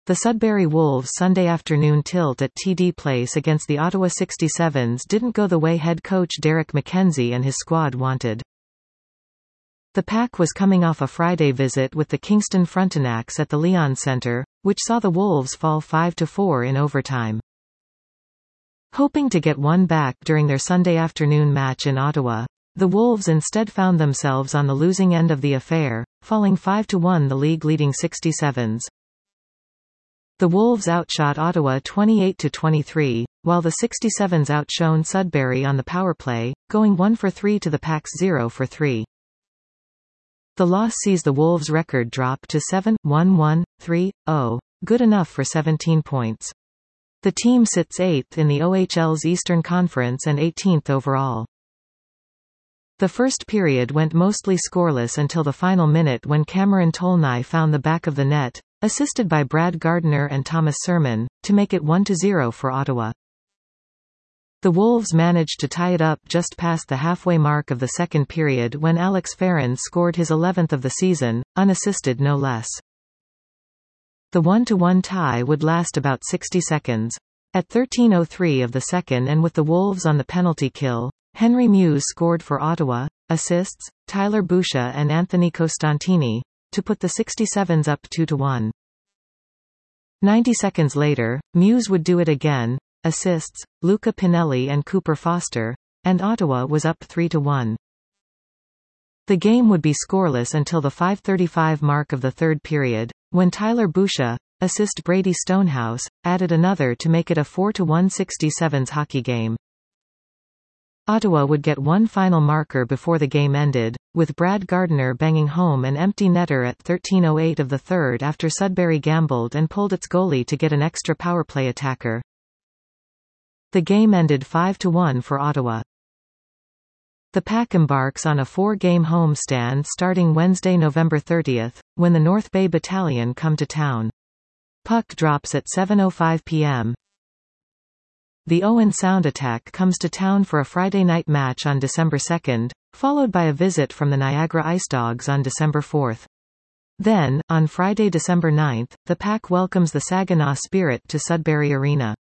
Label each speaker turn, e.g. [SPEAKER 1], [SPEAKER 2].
[SPEAKER 1] The Sudbury Wolves' Sunday afternoon tilt at TD Place against the Ottawa 67s didn't go the way head coach Derek McKenzie and his squad wanted. The Pack was coming off a Friday visit with the Kingston Frontenacs at the Leon Centre, which saw the Wolves fall 5-4 in overtime. Hoping to get one back during their Sunday afternoon match in Ottawa, the Wolves instead found themselves on the losing end of the affair, falling 5-1 the league-leading 67s. The Wolves outshot Ottawa 28-23, while the 67s outshone Sudbury on the power play, going 1 for 3 to the Pack's 0 for 3. The loss sees the Wolves' record drop to 7-1-1-3-0, good enough for 17 points. The team sits 8th in the OHL's Eastern Conference and 18th overall. The first period went mostly scoreless until the final minute when Cameron Tolnai found the back of the net, assisted by Brad Gardner and Thomas Sermon, to make it 1-0 for Ottawa. The Wolves managed to tie it up just past the halfway mark of the second period when Alex Ferrand scored his 11th of the season, unassisted no less. The 1-1 tie would last about 60 seconds. At 13:03 of the second and with the Wolves on the penalty kill, Henry Muse scored for Ottawa, assists, Tyler Boucher and Anthony Costantini, to put the 67s up 2-1. 90 seconds later, Muse would do it again, assists, Luca Pinelli and Cooper Foster, and Ottawa was up 3-1. The game would be scoreless until the 5:35 mark of the third period, when Tyler Boucher, assist Brady Stonehouse, added another to make it a 4-1 67s hockey game. Ottawa would get one final marker before the game ended, with Brad Gardner banging home an empty netter at 13:08 of the third after Sudbury gambled and pulled its goalie to get an extra power play attacker. The game ended 5-1 for Ottawa. The Pack embarks on a 4-game homestand starting Wednesday, November 30, when the North Bay Battalion come to town. Puck drops at 7:05 p.m. The Owen Sound Attack comes to town for a Friday night match on December 2, followed by a visit from the Niagara Ice Dogs on December 4. Then, on Friday, December 9, the Pack welcomes the Saginaw Spirit to Sudbury Arena.